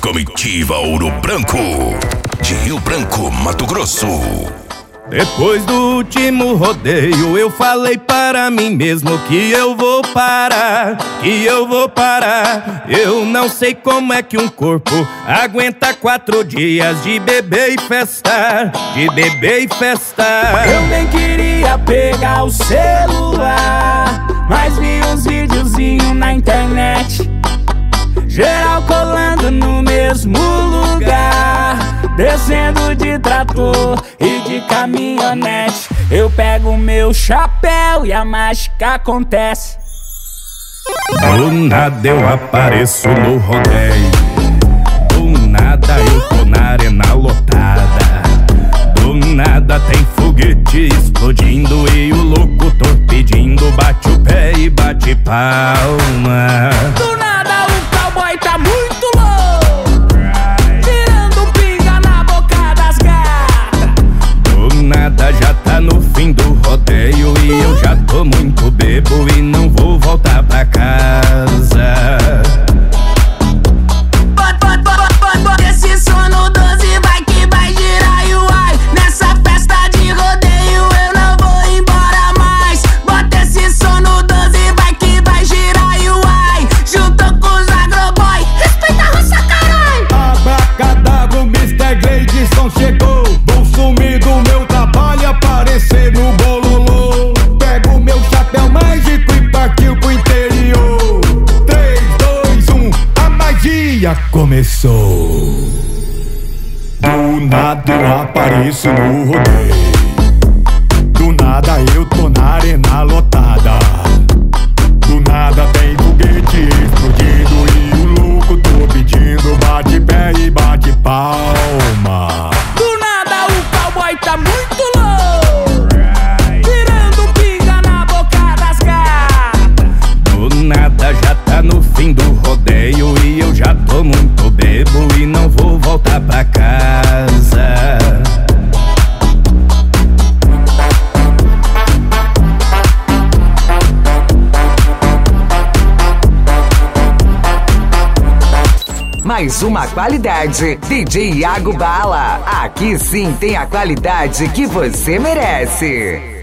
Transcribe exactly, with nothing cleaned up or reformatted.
Comitiva Ouro Branco, de Rio Branco, Mato Grosso. Depois do último rodeio eu falei para mim mesmo que eu vou parar, que eu vou parar. Eu não sei como é que um corpo aguenta quatro dias de beber e festar, de beber e festar. Eu nem queria pegar o celular, mas vi uns videozinhos na internet, geral colando no mesmo lugar, descendo de trator e de caminhonete. Eu pego meu chapéu e a mágica acontece. Do nada eu apareço no rodeio, do nada eu tô na arena lotada, do nada tem foguete explodindo e o locutor pedindo bate o pé e bate palma. Do nada o cowboy tá muito louco, tirando pinga na boca das gatas. Do nada já tá no fim do rodeio e eu já tô muito bebo e não vou voltar pra casa. Bota esse som no doze, vai que vai girar e uai. Nessa festa de rodeio eu não vou embora mais. Bota esse som no doze, vai que vai girar e uai. Juntou com os agroboy, respeita a roça, caralho. Abracadabra, o mister Gleidson chegou. Vou sumir do meu trabalho e aparecer no bololô. Pego meu chapéu mágico e partiu pro interior. Três, dois, um, a magia começou. Do nada eu apareço no rodeio, do nada eu tô na arena lotada, do nada tem foguete explodindo e o louco tô pedindo bate pé e bate palma. Do nada o cowboy tá muito louco, tirando pinga na boca das gatas. Do nada já tá no fim do rodeio e eu já tô muito bebo e não vou voltar pra casa. Mais uma qualidade, D J Iago Bala. Aqui sim tem a qualidade que você merece.